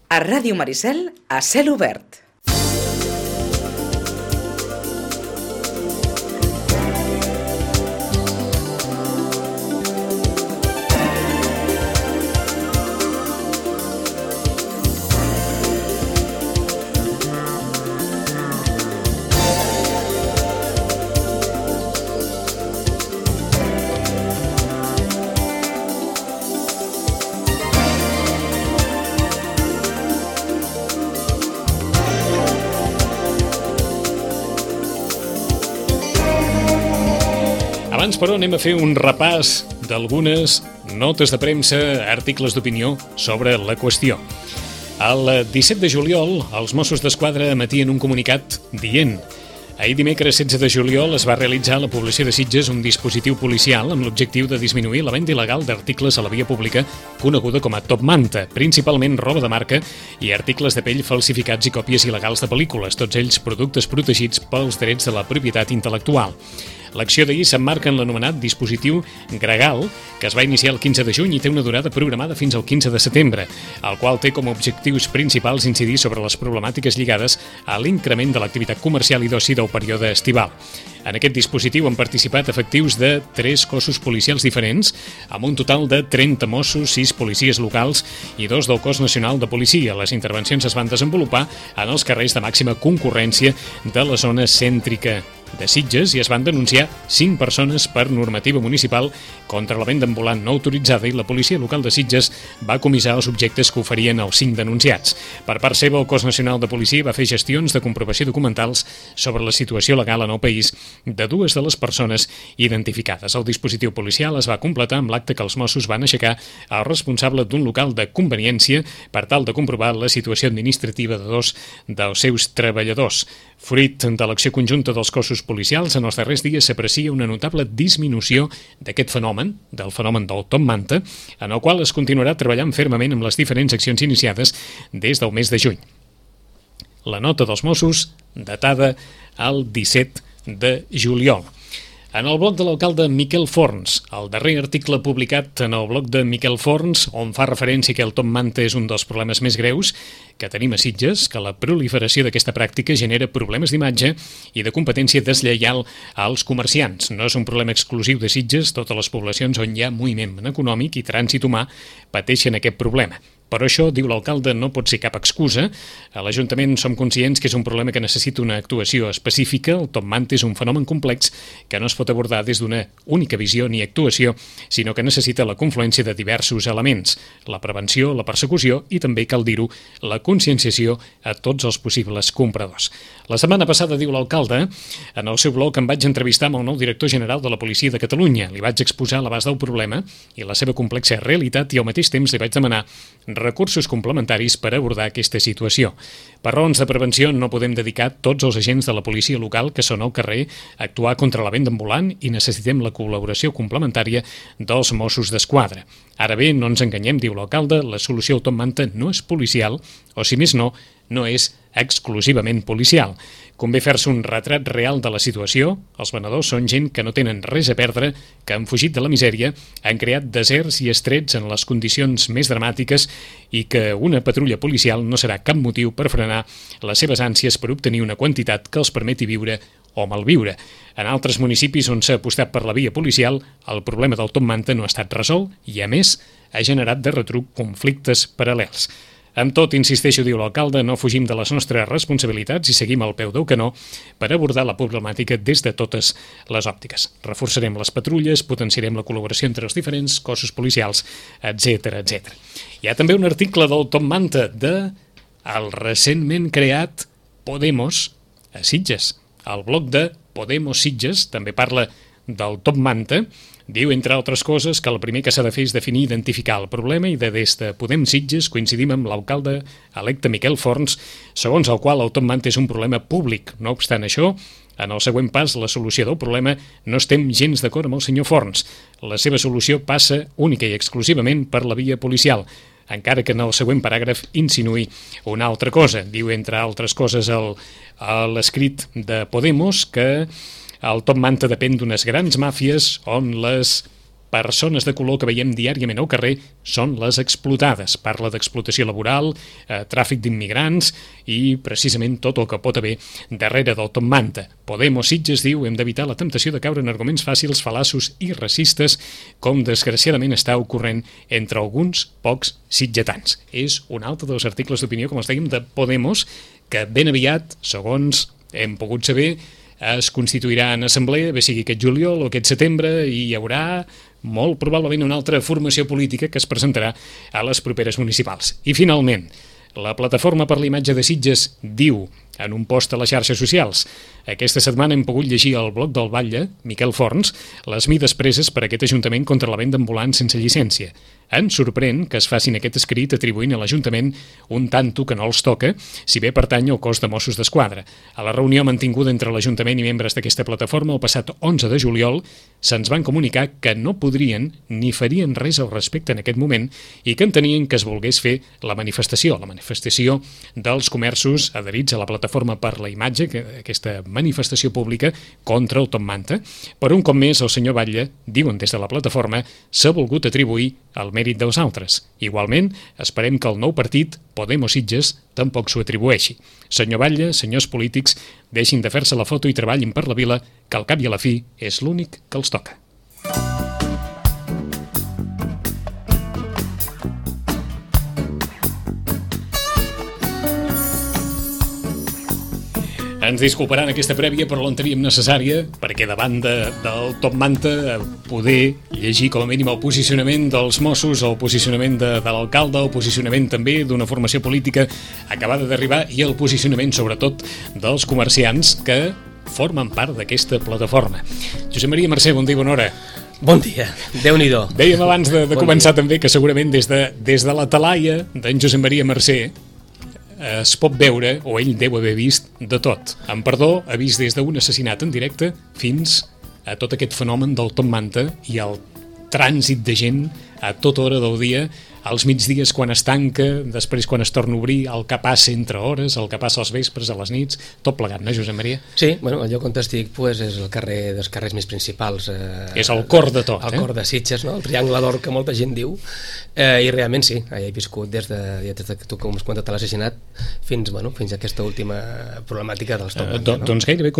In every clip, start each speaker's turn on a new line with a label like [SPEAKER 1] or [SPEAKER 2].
[SPEAKER 1] A Ràdio Maricel, a cel obert.
[SPEAKER 2] Abans, però, anem a fer un repàs d'algunes notes de premsa, articles d'opinió sobre la qüestió. El 17 de juliol, els Mossos d'Esquadra emetien un comunicat dient: ahir dimecres 16 de juliol es va realitzar a la població de Sitges un dispositiu policial amb l'objectiu de disminuir la venda il·legal d'articles a la via pública coneguda com a top manta, principalment roba de marca i articles de pell falsificats i còpies il·legals de pel·lícules, tots ells productes protegits pels drets de la propietat intel·lectual. L'acció d'ahir s'emmarca en l'anomenat dispositiu Gregal, que es va iniciar el 15 de juny i té una durada programada fins al 15 de setembre, el qual té com a objectius principals incidir sobre les problemàtiques lligades a l'increment de l'activitat comercial i d'oci del període estival. En aquest dispositiu han participat efectius de 3 cossos policials diferents, amb un total de 30 Mossos, 6 policies locals i 2 del Cos Nacional de Policia. Les intervencions es van desenvolupar en els carrers de màxima concurrència de la zona cèntrica de Sitges i es van denunciar 5 persones per normativa municipal contra la venda ambulant no autoritzada i la policia local de Sitges va comissar els objectes que oferien els 5 denunciats. Per part seva, el Cos Nacional de Policia va fer gestions de comprovació documentals sobre la situació legal en el país de 2 de les persones identificades. El dispositiu policial es va completar amb l'acte que els Mossos van aixecar al responsable d'un local de conveniència per tal de comprovar la situació administrativa de 2 dels seus treballadors. Fruit de l'acció conjunta dels cossos policials, en els darrers dies s'aprecia una notable disminució d'aquest fenomen, del fenomen del top manta, en el qual es continuarà treballant fermament amb les diferents accions iniciades des del mes de juny. La nota dels Mossos, datada el 17 de juliol. En el blog de l'alcalde Miquel Forns, el darrer article publicat en el blog de Miquel Forns, on fa referència que el top manta és un dels problemes més greus que tenim a Sitges, que la proliferació d'aquesta pràctica genera problemes d'imatge i de competència deslleial als comerciants. No és un problema exclusiu de Sitges, totes les poblacions on hi ha moviment econòmic i trànsit humà pateixen aquest problema. Però això, diu l'alcalde, no pot ser cap excusa. A l'Ajuntament som conscients que és un problema que necessita una actuació específica. El top manta és un fenomen complex que no es pot abordar des d'una única visió ni actuació, sinó que necessita la confluència de diversos elements: la prevenció, la persecució i també, cal dir-ho, la conscienciació a tots els possibles compradors. La setmana passada, diu l'alcalde, en el seu blog em vaig entrevistar amb el nou director general de la Policia de Catalunya. Li vaig exposar l'abast del problema i la seva complexa realitat i al mateix temps li vaig demanar recursos complementaris per abordar aquesta situació. Per raons de prevenció no podem dedicar tots els agents de la policia local que són al carrer a actuar contra la venda ambulant i necessitem la col·laboració complementària dels Mossos d'Esquadra. Ara bé, no ens enganyem, diu l'alcalde, la solució al top manta no és policial, o si més no, no és exclusivament policial. Convé fer-se un retrat real de la situació. Els venedors són gent que no tenen res a perdre, que han fugit de la misèria, han creat deserts i estrets en les condicions més dramàtiques i que una patrulla policial no serà cap motiu per frenar les seves ànsies per obtenir una quantitat que els permeti viure o malviure. En altres municipis on s'ha apostat per la via policial, el problema del top manta no ha estat resolt i, a més, ha generat de retruc conflictes paral·lels. Amb tot, insisteixo, diu l'alcalde, no fugim de les nostres responsabilitats i seguim al peu del canó per abordar la problemàtica des de totes les òptiques. Reforçarem les patrulles, potenciarem la col·laboració entre els diferents cossos policials, etc etc. Hi ha també un article del top manta de el recentment creat Podemos a Sitges. El blog de Podemos Sitges també parla del top manta. Diu, entre altres coses, que el primer que s'ha de fer és definir i identificar el problema i des de Podem Sitges coincidim amb l'alcalde electe Miquel Forns, segons el qual el top manta és un problema públic. No obstant això, en el següent pas, la solució del problema, no estem gens d'acord amb el senyor Forns. La seva solució passa única i exclusivament per la via policial, encara que en el següent paràgraf insinuï una altra cosa. Diu, entre altres coses, l'escrit de Podemos que el top manta depèn d'unes grans màfies on les persones de color que veiem diàriament al carrer són les explotades. Parla d'explotació laboral, tràfic d'immigrants i precisament tot el que pot haver darrere del top manta. Podemos Sitges diu: hem d'evitar la temptació de caure en arguments fàcils, fal·laços i racistes, com desgraciadament està ocorrent entre alguns pocs sitgetans. És un altre dels articles d'opinió, com els dèiem, de Podemos, que ben aviat, segons hem pogut saber, es constituirà en assemblea, bé sigui aquest juliol o aquest setembre, i hi haurà molt probablement una altra formació política que es presentarà a les properes municipals. I finalment, la Plataforma per la Imatge de Sitges diu en un post a les xarxes socials: aquesta setmana hem pogut llegir al blog del batlle, Miquel Forns, les mides preses per aquest Ajuntament contra la venda ambulant sense llicència. Ens sorprèn que es facin aquest escrit atribuint a l'Ajuntament un tanto que no els toca, si bé pertany al cos de Mossos d'Esquadra. A la reunió mantinguda entre l'Ajuntament i membres d'aquesta plataforma el passat 11 de juliol se'ns van comunicar que no podrien ni farien res al respecte en aquest moment i que entenien que es volgués fer la manifestació dels comerços adherits a la Plataforma per la Imatge, aquesta manifestació pública contra el top manta. Per un cop més, el senyor Batlle, diuen des de la plataforma, s'ha volgut atribuir el mèrit dels altres. Igualment, esperem que el nou partit, Podemos Sitges, tampoc s'ho atribueixi. Senyor Batlle, senyors polítics, deixin de fer-se la foto i treballin per la vila, que al cap i a la fi és l'únic que els toca. Ens disculparan aquesta prèvia, però l'enteníem necessària, perquè davant del top manta poder llegir com a mínim el posicionament dels Mossos, el posicionament de l'alcalde, el posicionament també d'una formació política acabada d'arribar i el posicionament sobretot dels comerciants que formen part d'aquesta plataforma. Josep Maria Mercè, bon dia i bona hora.
[SPEAKER 3] Bon dia, Déu-n'hi-do.
[SPEAKER 2] Dèiem abans de començar també que segurament des de la talaia d'en Josep Maria Mercè es pot veure, o ell deu haver vist, de tot. Amb perdó, ha vist des d'un assassinat en directe fins a tot aquest fenomen del top manta i el trànsit de gent a tota hora del dia, als migdies quan es tanca, després quan es torna a obrir, el que passa entre hores, el que passa als vespres, a les nits, tot plegat, no, Josep Maria?
[SPEAKER 3] Sí, bueno, el lloc on estic pues, és el carrer dels carrers més principals.
[SPEAKER 2] És el cor de tot,
[SPEAKER 3] el cor de Sitges, no? El triangle d'or que molta gent diu, i realment sí, he viscut des que tu com has comentat l'assassinat fins a aquesta última problemàtica dels top manta.
[SPEAKER 2] Doncs gairebé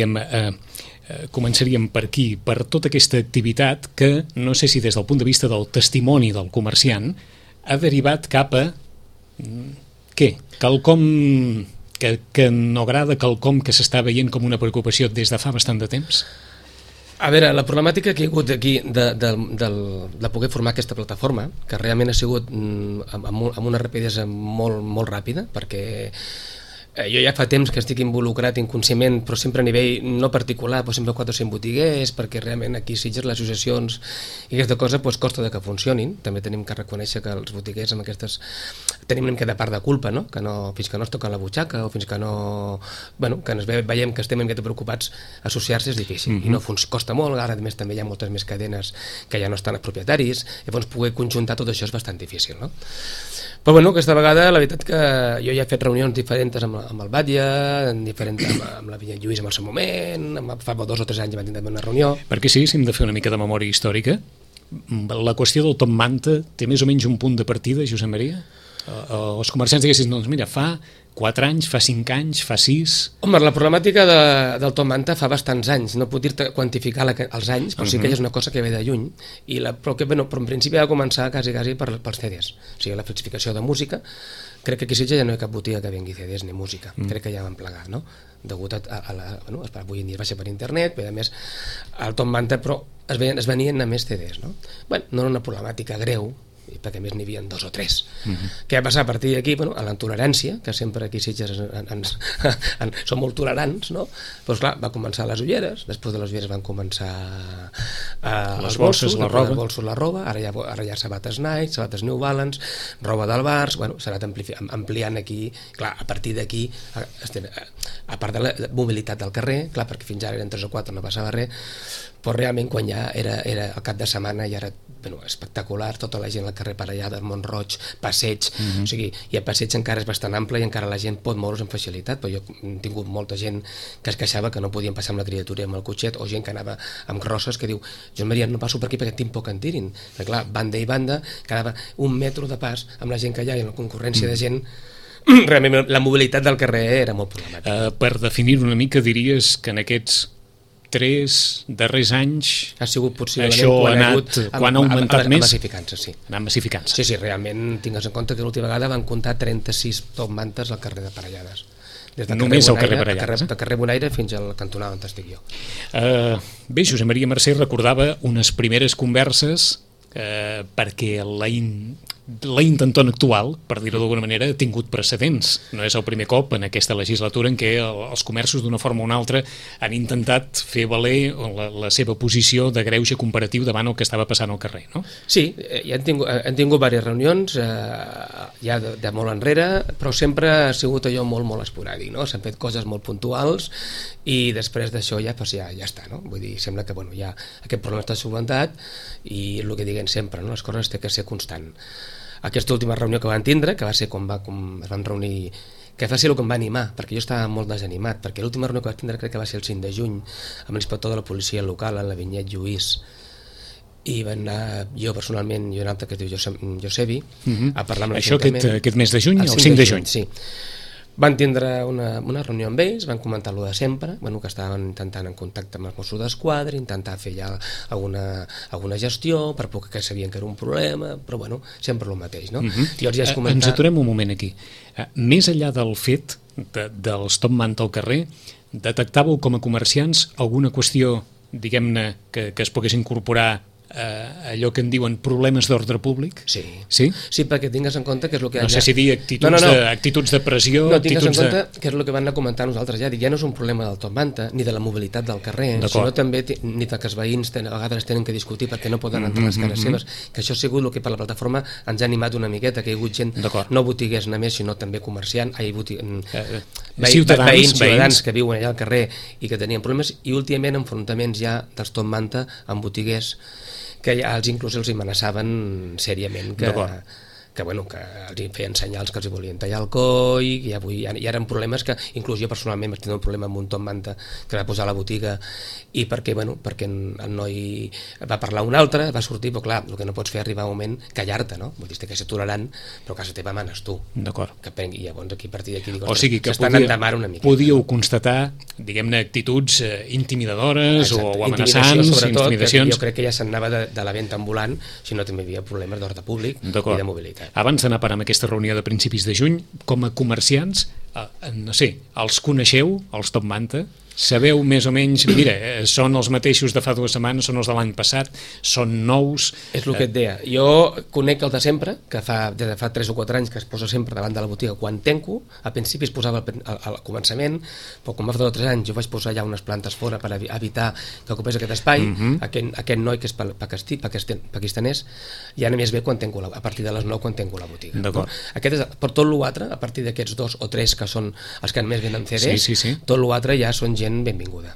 [SPEAKER 2] començaríem per aquí, per tota aquesta activitat que no sé si des del punt de vista del testimoni del comerciant ha derivat cap a què? Quelcom que no agrada, quelcom que s'està veient com una preocupació des de fa bastant de temps?
[SPEAKER 3] A veure, la problemàtica que hi ha hagut aquí de poder formar aquesta plataforma, que realment ha sigut amb una rapidesa molt ràpida, perquè jo ja fa temps que estic involucrat inconscientment, però sempre a nivell no particular, però sempre 4 o 5 botiguers, perquè realment aquí a Sitges les associacions i aquesta cosa pues, costa de que funcionin. També tenim que reconèixer que els botiguers amb aquestes tenim una mica de part de culpa, no? Que no, fins que no es toca la butxaca o fins que no... Bueno, que veiem que estem una mica preocupats, associar-se és difícil i no costa molt. Ara a més també hi ha moltes més cadenes que ja no estan els propietaris, llavors poder conjuntar tot això és bastant difícil, no? Però bueno, aquesta vegada la veritat que jo ja he fet reunions diferents amb el batlle, amb la Vinya Lluís en el seu moment, fa 2 o 3 anys vam tenir una reunió.
[SPEAKER 2] Perquè sí, si hem de fer una mica de memòria històrica, la qüestió del top manta té més o menys un punt de partida, Josep Maria? Els comerciants diguessin, doncs mira, fa 4 anys, fa 5 anys, fa 6...
[SPEAKER 3] Home, la problemàtica del top manta fa bastants anys, no puc dir-te quantificar els anys, però sí que és una cosa que ve de lluny, però en principi ha de començar quasi pels CDs, o sigui, la flexificació de música. Crec que aquí a Sitges ja no hi ha cap botiga que vengui CDs ni música, crec que ja van plegar, no? Degut avui en dia es baixa per internet, però a més el top manta, però es venien només CDs, no? Bueno, no era una problemàtica greu, perquè a més n'hi havia 2 o 3. Què va passar a partir d'aquí? A la tolerància, que sempre aquí a Sitges som molt tolerants, no? Doncs clar, va començar les ulleres, després de les ulleres van començar
[SPEAKER 2] les bolsos, la
[SPEAKER 3] roba, ara hi ha sabates Nike, sabates New Balance, roba del Barç, bueno, s'ha anat ampliant aquí, clar, a partir d'aquí, a part de la mobilitat del carrer, clar, perquè fins ara eren 3 o 4, no passava res, però realment quan ja era el cap de setmana ja era espectacular, tota la gent al carrer parellada, Mont-roig, passeig, o sigui, i el passeig encara és bastant ample i encara la gent pot moure's amb facilitat, però jo he tingut molta gent que es queixava que no podien passar amb la criatura i amb el cotxet, o gent que anava amb crosses que diu, jo Maria no passo per aquí perquè tinc por que em tirin, perquè clar, banda i banda quedava un metro de pas amb la gent que hi ha i la concurrència de gent, realment la mobilitat del carrer era molt problemàtica.
[SPEAKER 2] Per definir una mica diries que en aquests 3 darrers anys
[SPEAKER 3] ha sigut possiblement
[SPEAKER 2] això quan ha augmentat més,
[SPEAKER 3] massificant-se, sí.
[SPEAKER 2] Anar massificant-se.
[SPEAKER 3] Sí, realment tingues en compte que l'última vegada van comptar 36 top mantes al carrer de Parellades.
[SPEAKER 2] Només al carrer Parellades.
[SPEAKER 3] Del carrer Bonaire fins al cantonal on estic jo.
[SPEAKER 2] Bé, Josep Maria Mercè recordava unes primeres converses perquè la intentona actual, per dir-ho d'alguna manera, ha tingut precedents. No és el primer cop en aquesta legislatura en què els comerços d'una forma o una altra han intentat fer valer la seva posició de greuge comparatiu davant el que estava passant al carrer, no?
[SPEAKER 3] Sí, ja han tingut diverses reunions ja de molt enrere, però sempre ha sigut allò molt, molt esporàdic, no? S'han fet coses molt puntuals i després d'això ja està, no? Vull dir, sembla que ja aquest problema està solventat i el que diguem sempre, no? Les coses té que ser constant. Aquesta última reunió que van tindre, que va ser quan es van reunir, que va ser el que em va animar, perquè jo estava molt desanimat, perquè l'última reunió que va tindre crec que va ser el 5 de juny amb l'inspector de la policia local, en la Vinyet Lluís, i van anar jo personalment i un altre que es diu Josebi a parlar amb l'Ajuntament.
[SPEAKER 2] Això aquest mes de juny, el 5 de juny?
[SPEAKER 3] Sí. Van tindre una reunió amb ells, van comentar lo de sempre, que estaven intentant en contacte amb els Mossos d'Esquadra, intentar fer ja alguna gestió, per poc que sabien que era un problema, però sempre el mateix, no? Llavors ja es comentar...
[SPEAKER 2] Ens aturem un moment aquí. Més enllà del fet dels top manta al carrer, detectàveu com a comerciants alguna qüestió, diguem-ne, que es pogués incorporar allò que en diuen problemes d'ordre públic?
[SPEAKER 3] Sí.
[SPEAKER 2] Sí?
[SPEAKER 3] Sí, perquè tingues en compte que és el que...
[SPEAKER 2] No sé si dir actituds de pressió...
[SPEAKER 3] No, tingues en compte que és el que van anar a comentar nosaltres ja. Ja no és un problema del top manta, ni de la mobilitat del carrer, sinó també ni que els veïns a vegades tenen que discutir perquè no poden entrar a les cases seves, que això ha sigut el que per la plataforma ens ha animat una miqueta, que hi ha hagut gent, no botiguers només, sinó també comerciant, ciutadans que viuen allà al carrer i que tenien problemes, i últimament enfrontaments ja dels top manta amb botiguers que ja inclús els amenaçaven sèriament que els feien senyals que els volien tallar el coll, i ja eren problemes que inclús jo personalment vaig tenir un problema amb un top manta que va posar a la botiga i perquè el noi va parlar un altre, va sortir, però clar, el que no pots fer arribar a un moment callar-te, no? Vull dir, que ser tolerant, però a casa teva manes tu.
[SPEAKER 2] D'acord.
[SPEAKER 3] I llavors aquí a partir d'aquí dic,
[SPEAKER 2] o sigui que podíeu constatar, diguem-ne, actituds intimidadores o amenaçants, intimidacions.
[SPEAKER 3] Jo crec que ja s'anava de la venda ambulant, si no també hi havia problemes d'ordre públic i de mobilitat.
[SPEAKER 2] Abans d'anar a parar amb aquesta reunió de principis de juny, com a comerciants, no sé, els coneixeu, els top manta? Sabeu més o menys, mira, són els mateixos de fa 2 setmanes, són els de l'any passat, són nous... És
[SPEAKER 3] el que et deia, jo conec el de sempre, que des de fa 3 o 4 anys que es posa sempre davant de la botiga quan tanco, al principi es posava al començament, però com va fer 2 o 3 anys jo vaig posar ja unes plantes fora per evitar que ocupés aquest espai, aquest noi que és pakistanès, ja només ve quan tanco, a partir de les 9 quan tanco la botiga. Per tot l'altre, a partir d'aquests 2 o 3 que són els que més venen CDs, tot l'altre ja són gent benvinguda,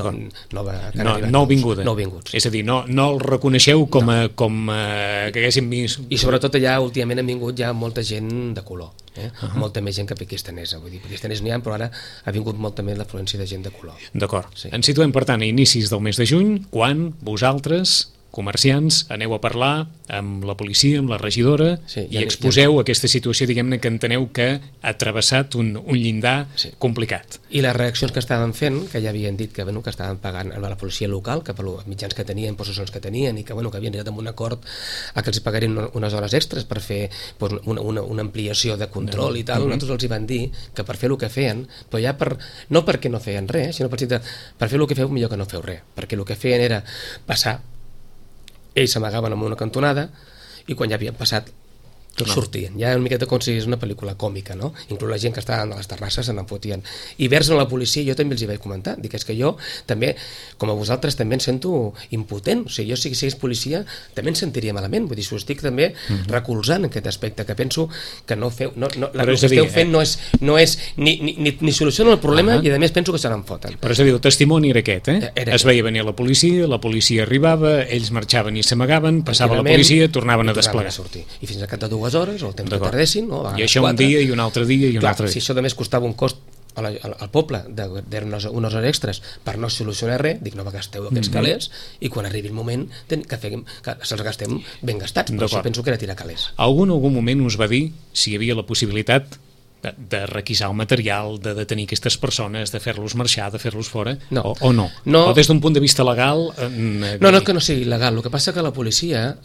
[SPEAKER 3] nouvinguts.
[SPEAKER 2] És a dir, no el reconeixeu com que haguéssim vist...
[SPEAKER 3] I sobretot allà últimament han vingut ja molta gent de color, molta més gent que pakistanesa, vull dir, pakistanès n'hi ha, però ara ha vingut molta més l'afluència de gent de color.
[SPEAKER 2] D'acord. Ens situem, per tant, a inicis del mes de juny, quan vosaltres, comerciants, aneu a parlar amb la policia, amb la regidora, i exposeu aquesta situació, diguem-ne, que enteneu que ha travessat un llindar complicat.
[SPEAKER 3] I les reaccions que estaven fent, que ja havien dit que estaven pagant a la policia local, que per els mitjans que tenien, possessions que tenien, i que havien arribat amb un acord a que els pagarien unes hores extres per fer una ampliació de control i tal, nosaltres els hi van dir que per fer el que feien, però ja no perquè no feien res, sinó per fer el que feu millor que no feu res, perquè el que feien era passar. Ells s'amagaven en una cantonada i quan ja havien passat sortien. Ja una miqueta com si és una pel·lícula còmica, no? Inclús la gent que estava a les terrasses se n'en fotien. I vers a la policia, jo també els hi vaig comentar, dic, és que jo també, com a vosaltres, també em sento impotent. O sigui, jo si sigués policia també em sentiria malament. Vull dir, s'ho estic també recolzant en aquest aspecte, que penso que no feu... el que esteu fent no és ni soluciona el problema i a més penso que se n'en foten.
[SPEAKER 2] Però és a dir, el testimoni era aquest, es veia venir la policia arribava, ells marxaven i s'amagaven, passava la policia, tornaven a desplegar.
[SPEAKER 3] I fins a cap de 2 hores, el temps que tardessin, no?
[SPEAKER 2] I això 4. Un dia i un altre dia i un altre dia.
[SPEAKER 3] Si això només costava un cost al poble unes hores extres per no solucionar res, dic, no gasteu aquests calés i quan arribi el moment que se'ls gastem ben gastats, però això penso que era tirar calés.
[SPEAKER 2] Algun moment us va dir si hi havia la possibilitat de requisar el material, de detenir aquestes persones, de fer-los marxar, de fer-los fora, o no? O des d'un punt de vista legal...
[SPEAKER 3] No, que no sigui legal. El que passa que la policia,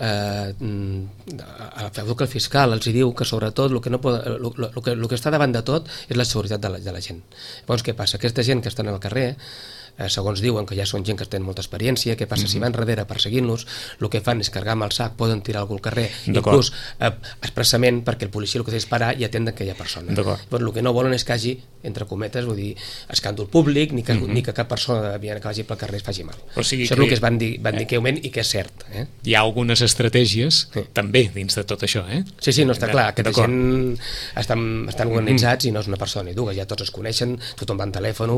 [SPEAKER 3] el fiscal els diu que sobretot el que està davant de tot és la seguretat de la gent. Llavors, què passa? Aquesta gent que estan al carrer, segons diuen que ja són gent que tenen molta experiència, què passa? Si van darrere perseguint-los, el que fan és carregar amb el sac, poden tirar algú al carrer, inclús expressament perquè el policia el que té és parar i atendre que hi ha persona. Llavors, el que no volen és que hagi, entre cometes, vull dir, escàndol públic, ni que cap persona que vagi pel carrer es faci mal. Això és el que es van dir que augment i que és cert.
[SPEAKER 2] Hi ha algunes estratègies també dins de tot això,
[SPEAKER 3] Sí, no, està clar, aquesta gent estan organitzats i no és una persona ni dues, ja tots es coneixen, tothom va en telèfon,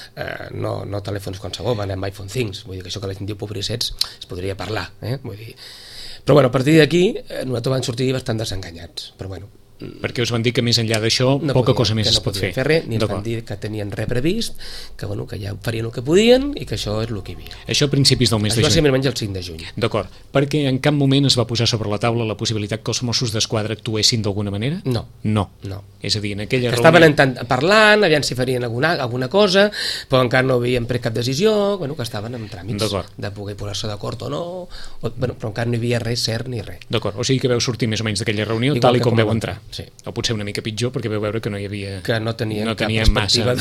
[SPEAKER 3] no telèfons qualsevol, van amb iPhone 5, vull dir que això que la gent diu pobrissets es podria parlar, vull dir. Però bueno, a partir d'aquí nosaltres van sortir bastant desenganyats, però bueno.
[SPEAKER 2] Perquè us van dir que més enllà d'això poca cosa més es pot fer.
[SPEAKER 3] No podien fer res, ni ens van dir que tenien res previst, que ja farien el que podien i que això és el que hi havia.
[SPEAKER 2] Això a principis del mes de juny.
[SPEAKER 3] Això va ser més o menys el 5 de juny.
[SPEAKER 2] D'acord, perquè en cap moment es va posar sobre la taula la possibilitat que els Mossos d'Esquadra actuessin d'alguna manera?
[SPEAKER 3] No.
[SPEAKER 2] És a dir, en aquella
[SPEAKER 3] reunió... Estaven parlant, aviam si farien alguna cosa, però encara no havien pres cap decisió, que estaven en tràmits de poder posar-se d'acord o no, però encara no hi havia res cert ni res.
[SPEAKER 2] D'acord, o sigui que veu sortir més o menys d'aquella reunió tal com veu entrar. Sí. O potser una mica pitjor perquè veu veure que no hi havia...
[SPEAKER 3] Que no tenien cap
[SPEAKER 2] perspectiva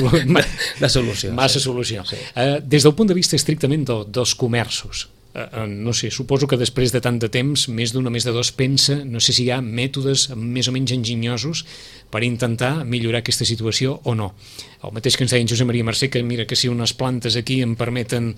[SPEAKER 3] de solució.
[SPEAKER 2] Massa solució. Sí. Des del punt de vista estrictament dels comerços, no sé, suposo que després de tant de temps, més d'un o més de dos pensa, no sé si hi ha mètodes més o menys enginyosos per intentar millorar aquesta situació o no. El mateix que ens deia en Josep Maria Mercè, que mira que si unes plantes aquí em permeten...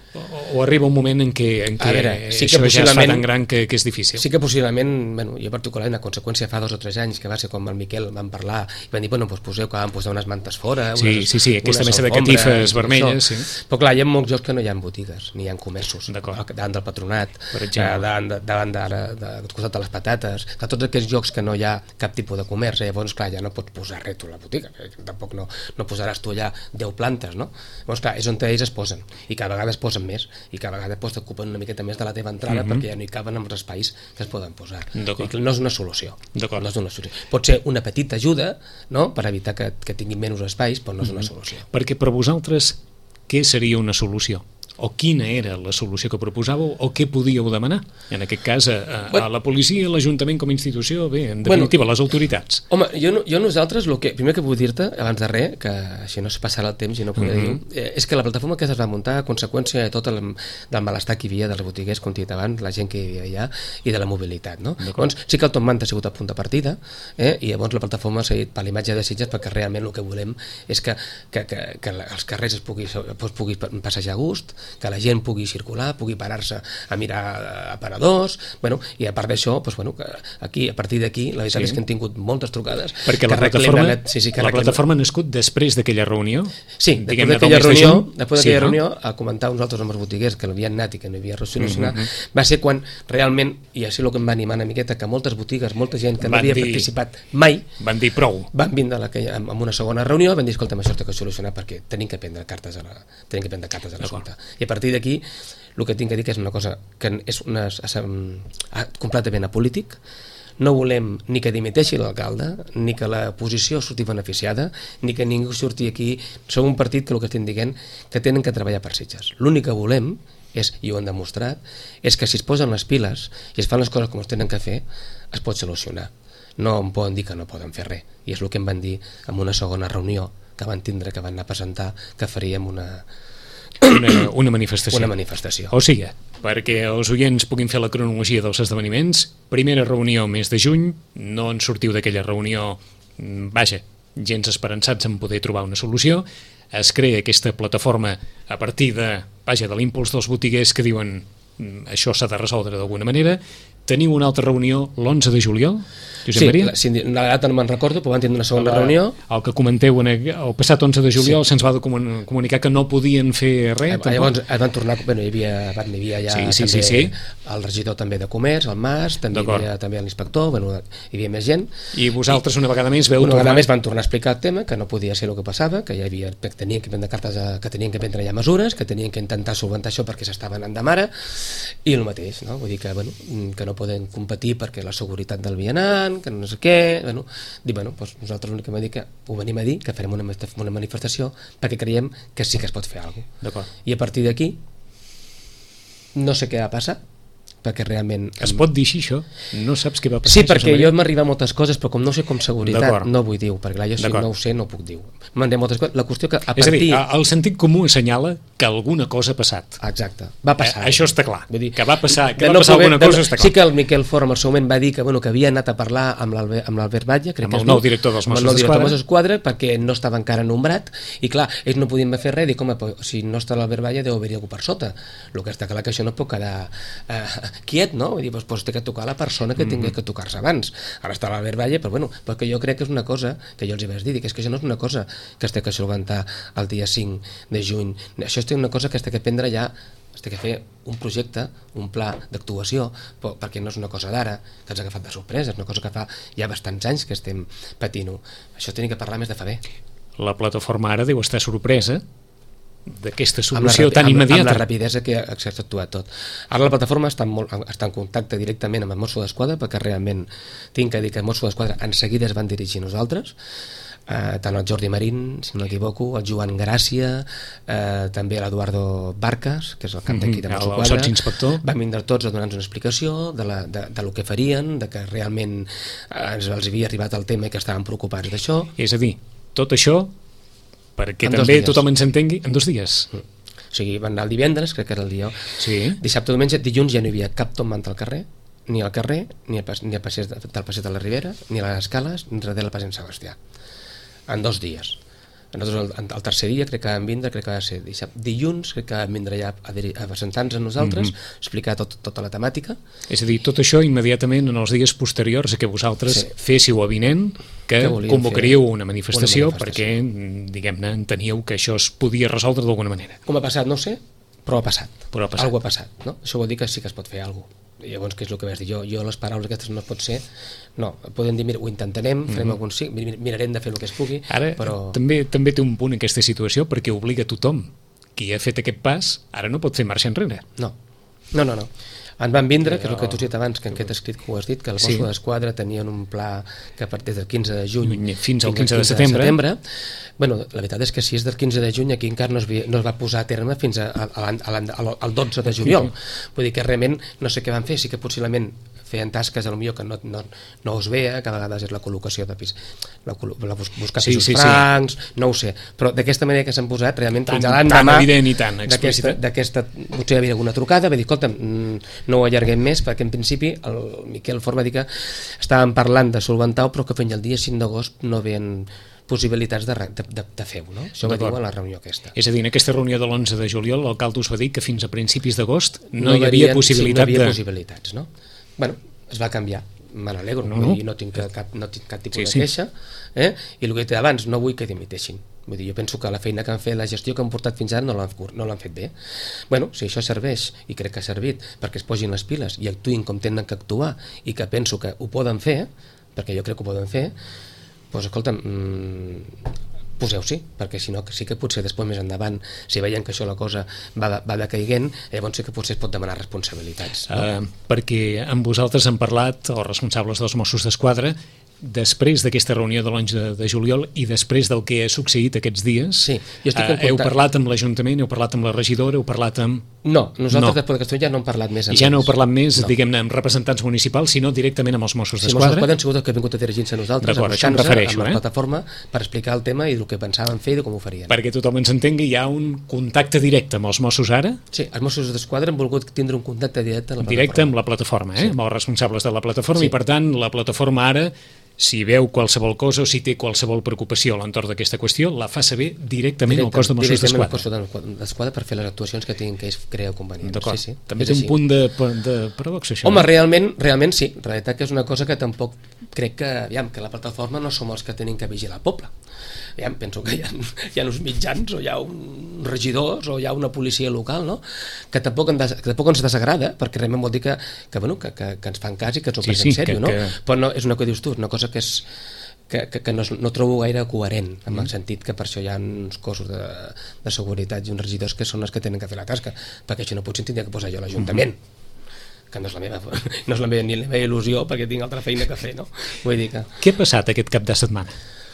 [SPEAKER 2] O arriba un moment en què això ja es fa tan gran que és difícil.
[SPEAKER 3] Sí que possiblement, jo particularment a conseqüència fa 2 o 3 anys que va ser com el Miquel van parlar i van dir, poseu que van posar unes mantes fora,
[SPEAKER 2] sí, aquesta mesa de catifes vermelles,
[SPEAKER 3] però clar, hi ha molts llocs que no hi ha botigues ni hi ha comerços, davant del Patronat, davant del costat de les patates, tots aquests llocs que no hi ha cap tipus de comerç, llavors clar, ja no pots posar res tu a la botiga, tampoc no posaràs tu allà 10 plantes, no? Llavors clar, és on ells es posen i cada vegada es posen més i cada vegada t'ocupen una miqueta més de la teva entrada perquè ja no hi caben els espais que es poden posar. No és una solució. Pot ser una petita ajuda, no?, per evitar que tinguin menys espais, però no és una solució.
[SPEAKER 2] Perquè per vosaltres què seria una solució? O quina era la solució que proposàveu o què podíeu demanar? En aquest cas, a la policia, a l'Ajuntament com a institució, bé, en definitiva, les autoritats.
[SPEAKER 3] Home, jo nosaltres, primer que vull dir-te, abans de res, que així no es passarà el temps i no podré dir, és que la plataforma que es va muntar a conseqüència de tot del malestar que hi havia dels botiguers, com he dit abans, la gent que hi havia allà, i de la mobilitat, no? Llavors, sí que el Top Manta ha sigut a punt de partida, i llavors la plataforma s'ha dit per l'imatge de Sitges, perquè realment el que volem és que els carrers es pugui passejar a gust, que la gent pugui circular, pugui parar-se a mirar aparadors, i a part d'això, a partir d'aquí, la veritat és que hem tingut moltes trucades.
[SPEAKER 2] Perquè la plataforma ha nascut després d'aquella reunió?
[SPEAKER 3] Sí, després d'aquella reunió, a comentar uns altres amb els botiguers que l'havien anat i que no havia resolucionat, va ser quan realment, i així el que em va animar una miqueta, que moltes botigues, molta gent que no havia participat mai,
[SPEAKER 2] van dir prou.
[SPEAKER 3] Van vindre en una segona reunió, van dir, escolta'm, això s'ha de solucionar perquè tenim que prendre cartes a l'assumpte. I a partir d'aquí el que tinc a dir que és una cosa que és completament apolític. No volem ni que dimiteixi l'alcalde, ni que la posició surti beneficiada, ni que ningú surti aquí. Som un partit que el que estem dient que tenen que treballar per Sitges. L'únic que volem és, i ho han demostrat, és que si es posen les piles i es fan les coses com es tenen que fer, es pot solucionar. No em poden dir que no poden fer res. I és el que em van dir en una segona reunió que van tindre, que van anar a presentar, que faríem
[SPEAKER 2] una manifestació.
[SPEAKER 3] Una manifestació.
[SPEAKER 2] O sigui, perquè els oients puguin fer la cronologia dels esdeveniments, primera reunió mes de juny, no en sortiu d'aquella reunió, vaja, gens esperançats en poder trobar una solució, es crea aquesta plataforma a partir de l'impuls dels botiguers que diuen això s'ha de resoldre d'alguna manera. Teniu una altra reunió l'11 de juliol, Josep Maria?
[SPEAKER 3] Sí, la data no me'n recordo, però van tindre una segona reunió.
[SPEAKER 2] El que comenteu, el passat 11 de juliol se'ns va comunicar que no podien fer res.
[SPEAKER 3] Llavors van tornar, hi havia ja el regidor també de comerç, el Mas, també hi havia també l'inspector, hi havia més gent.
[SPEAKER 2] I vosaltres una vegada més
[SPEAKER 3] van tornar a explicar el tema, que no podia ser el que passava, que tenien que prendre cartes, que tenien que prendre ja mesures, que tenien que intentar solventar això perquè s'estaven anant de mare, i el mateix, no? Vull dir que no poden competir perquè la seguretat del vianant, que no sé què, doncs nosaltres l'únic que m'ha dit que ho venim a dir, que farem una manifestació perquè creiem que sí que es pot fer alguna cosa. I a partir d'aquí no sé què va passar, perquè realment...
[SPEAKER 2] Es pot dir així, això? No saps què va passar?
[SPEAKER 3] Sí, perquè jo m'arriba moltes coses, però com no sé com seguretat, no vull dir-ho, perquè jo si no ho sé no ho puc dir. M'han dit moltes coses, la qüestió que a partir...
[SPEAKER 2] És a dir, el sentit comú assenyala que alguna cosa ha passat.
[SPEAKER 3] Exacte, va passar.
[SPEAKER 2] Això està clar, vull dir, que va passar alguna cosa està clar.
[SPEAKER 3] Sí que el Miquel Forn al seu moment va dir que havia anat a parlar amb l'Albert Batlle, crec que és
[SPEAKER 2] nou director dels Mossos
[SPEAKER 3] d'Esquadra, perquè no estava encara nombrat, i clar, ells no podien fer res, dic, home, si no està l'Albert Batlle deu haver-hi algú per sota. El que està clar que això no pot quedar quiet, no? Vull dir, doncs té que tocar la persona que tingui que tocar-se abans. Ara està l'Albert Batlle, però perquè jo crec que és una cosa que jo els hi vaig dir, que és que això no és una cosa que es té que solventar el dia 5 de juny. Això és una cosa que es té que prendre ja, es té que fer un projecte, un pla d'actuació, perquè no és una cosa d'ara, que ens ha agafat de sorpresa, és una cosa que fa ja bastants anys que estem patint-ho. Això tenim que parlar més de fa bé.
[SPEAKER 2] La plataforma ara deu estar sorpresa d'aquesta solució tan immediata.
[SPEAKER 3] Amb la rapidesa que s'ha actuat tot. Ara la plataforma està en contacte directament amb el Mossos d'Esquadra, perquè realment tinc que dir que el Mossos d'Esquadra en seguida es van dirigir a nosaltres, tant el Jordi Marín, si no m'equivoco, el Joan Gràcia, també l'Eduardo Barcas, que és el cap d'aquí de Mossos d'Esquadra, van vindre tots a donar-nos una explicació de lo que farien, de que realment els havia arribat el tema i que estaven preocupats d'això.
[SPEAKER 2] És a dir, tot això perquè també tothom ens entengui, en 2 dies.
[SPEAKER 3] O sigui, van anar el divendres, crec que era el dia. Dissabte, diumenge, dilluns ja no hi havia cap tombant al carrer, ni al carrer, ni al passeig de la Ribera, ni a les escales, ni res de la Passeig Sebastià. En 2 dies. Nosaltres el tercer dia crec que vam vindre, crec que va ser dilluns, crec que vam vindre ja a presentar-nos a nosaltres, explicar tota la temàtica.
[SPEAKER 2] És a dir, tot això immediatament en els dies posteriors a que vosaltres féssiu avinent que convocaríeu una manifestació perquè, diguem-ne, enteníeu que això es podia resoldre d'alguna manera.
[SPEAKER 3] Com ha passat, no sé, però ha passat. Algú ha passat, no? Això vol dir que sí que es pot fer alguna cosa. Llavors, què és el que vas dir? Jo les paraules aquestes no pot ser, no, podem dir, mira, ho intentarem, farem algun sí, mirarem de fer el que es pugui.
[SPEAKER 2] Ara també té un punt aquesta situació perquè obliga a tothom qui ha fet aquest pas, ara no pot fer marxa enrere.
[SPEAKER 3] No. En van vindre, que és el que tu has dit abans, que en aquest escrit que ho has dit, que el Mossos d'Esquadra tenien un pla que des del 15 de juny
[SPEAKER 2] fins al 15 de setembre.
[SPEAKER 3] Bueno, la veritat és que si és del 15 de juny aquí encara no es va posar a terme fins al 12 de juliol. Vull dir que realment no sé què van fer, sí que possiblement feien tasques potser que no us veia, que a vegades és la col·locació de pis, buscar pisos francs, no ho sé, però d'aquesta manera que s'han posat realment fins a l'endemà d'aquesta, potser hi havia alguna trucada, va dir, escolta, no ho allarguem més, perquè en principi el Miquel Forn va dir que estàvem parlant de solventar-ho, però que fins al dia 5 d'agost no veien possibilitats de fer-ho, no? Això va dir a la reunió aquesta.
[SPEAKER 2] És a dir, en aquesta reunió de l'11 de juliol l'alcalde us va dir que fins a principis d'agost no hi havia possibilitat
[SPEAKER 3] no hi havia possibilitats, no? Bueno, es va canviar, me n'alegro, i no tinc cap tipus de queixa, i el que he dit abans, no vull que dimiteixin. Vull dir, jo penso que la feina que han fet, la gestió que han portat fins ara no l'han fet bé. Bueno, si això serveix, i crec que ha servit, perquè es posin les piles i actuïn com tenen que actuar, i que penso que ho poden fer, perquè jo crec que ho poden fer, doncs escolta'm, poseu-s'hi, perquè si no sí que potser després més endavant, si veiem que això la cosa va decaiguent, llavors sí que potser es pot demanar responsabilitats.
[SPEAKER 2] Perquè amb vosaltres han parlat els responsables dels Mossos d'Esquadra després d'aquesta reunió de l'11 de juliol i després del que ha succeït aquests dies.
[SPEAKER 3] Sí, jo estic en
[SPEAKER 2] heu parlat amb l'Ajuntament, heu parlat amb la regidora, heu parlat amb
[SPEAKER 3] No, nosaltres després de Castelló ja no hem parlat més amb
[SPEAKER 2] I ja no heu
[SPEAKER 3] ells.
[SPEAKER 2] parlat més, diguem-ne, amb representants municipals, sinó directament amb els Mossos
[SPEAKER 3] Sí,
[SPEAKER 2] d'Esquadra?
[SPEAKER 3] Mossos han sigut els que han vingut a dirigir-se a nosaltres,
[SPEAKER 2] D'acord,
[SPEAKER 3] a
[SPEAKER 2] això em refereixo,
[SPEAKER 3] amb la plataforma, per explicar el tema i el que pensaven fer i de com ho farien.
[SPEAKER 2] Perquè tothom ens entengui, hi ha un contacte directe amb els Mossos ara?
[SPEAKER 3] Sí, els Mossos d'Esquadra han volgut tindre un contacte directe amb la plataforma.
[SPEAKER 2] Directe amb la plataforma, amb els responsables de la plataforma, i per tant la plataforma ara, si veu qualsevol cosa o si té qualsevol preocupació a l'entorn d'aquesta qüestió, la fa saber directament al cos de Mossos d'Esquadra.
[SPEAKER 3] Directament al cos d'Esquadra per fer les actuacions que tinguin que ells creu convenient.
[SPEAKER 2] D'acord,
[SPEAKER 3] sí.
[SPEAKER 2] També té un punt de paradoxa, això.
[SPEAKER 3] Home, realment sí, en realitat que és una cosa que tampoc crec que la plataforma no som els que tenim que vigilar el poble. Penso que hi ha uns mitjans o hi ha uns regidors o hi ha una policia local, no? que tampoc ens desagrada, perquè realment vol dir que ens fan cas i que ens ho prenen en sèrio, no? Però no, és una cosa que dius tu, una cosa que no trobo gaire coherent, en el sentit que per això hi ha uns cossos de seguretat i uns regidors que són els que tenen que fer la tasca, perquè això no potser tindria que posar jo a l'Ajuntament, que no és la meva ni la meva il·lusió, perquè tinc altra feina que fer, no? Vull dir que...
[SPEAKER 2] Què ha passat aquest cap de setmana?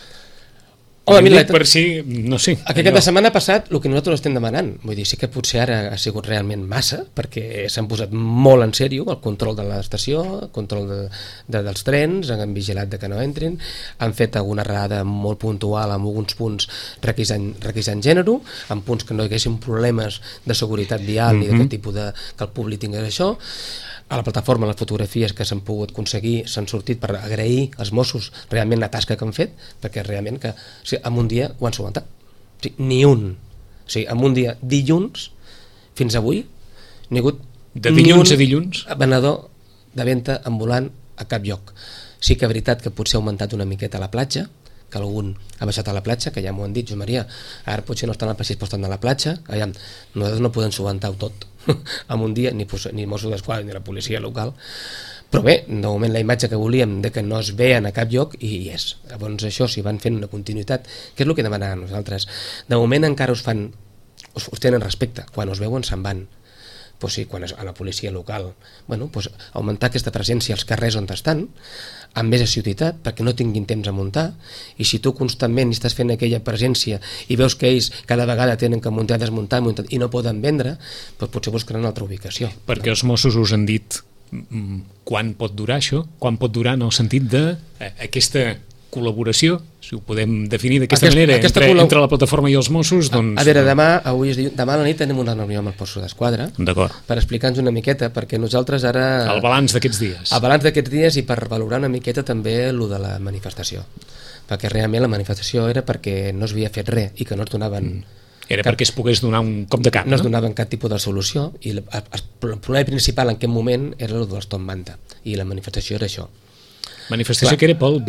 [SPEAKER 3] Home, mira,
[SPEAKER 2] per si, no sé.
[SPEAKER 3] Aquest cap de setmana passat el que nosaltres estem demanant, vull dir, sí que potser ara ha sigut realment massa, perquè s'han posat molt en sèrio el control de l'estació, el control dels trens, han vigilat que no entrin, han fet alguna errada molt puntual amb alguns punts requisant gènere, amb punts que no hi haguessin problemes de seguretat vial ni d'aquest tipus que el públic tingués això. A la plataforma, les fotografies que s'han pogut aconseguir s'han sortit per agrair als Mossos realment la tasca que han fet, perquè realment que en un dia ho han solucionat. Ni un. En un dia, dilluns, fins avui, n'hi ha hagut
[SPEAKER 2] de dilluns a dilluns
[SPEAKER 3] venedor de venda ambulant a cap lloc. Sí que és veritat que potser ha augmentat una miqueta a la platja, que algun ha baixat a la platja, que ja m'ho han dit, Josep Maria, ara potser no estan al precís, però estan a la platja. Nosaltres no podem solucionar-ho tot en un dia, ni Mossos d'Esquadra ni la policia local, però bé, de moment la imatge que volíem de que no es veien a cap lloc i hi és. Llavors això, si van fent una continuïtat, que és el que demanàvem nosaltres, de moment encara us tenen respecte, quan us veuen se'n van. Pues sí, quan a la policia local, augmentar aquesta presència als carrers on estan, amb més assiduïtat, perquè no tinguin temps a muntar, i si tu constantment estàs fent aquella presència i veus que ells cada vegada tenen que muntar, desmuntar i no poden vendre, doncs potser buscaran una altra ubicació.
[SPEAKER 2] Perquè els Mossos us han dit quan pot durar això? Quan pot durar en el sentit d'aquesta col·laboració, si ho podem definir d'aquesta manera, entre la plataforma i els Mossos, doncs...
[SPEAKER 3] A veure, demà a la nit tenim una reunió amb el Mossos d'Esquadra per explicar-nos una miqueta, perquè nosaltres ara...
[SPEAKER 2] El balanç d'aquests dies.
[SPEAKER 3] El balanç d'aquests dies i per valorar una miqueta també el de la manifestació, perquè realment la manifestació era perquè no es havia fet res i que no es donaven...
[SPEAKER 2] Era perquè es pogués donar un cop de cap,
[SPEAKER 3] no? No es donaven cap tipus de solució i el problema principal en aquest moment era el dels Tom Manta i la manifestació era això.
[SPEAKER 2] Manifestació que era pel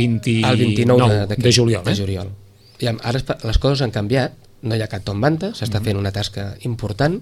[SPEAKER 2] 29 de juliol.
[SPEAKER 3] I ara les coses han canviat, no hi ha cap Tom Manta, s'està fent una tasca important.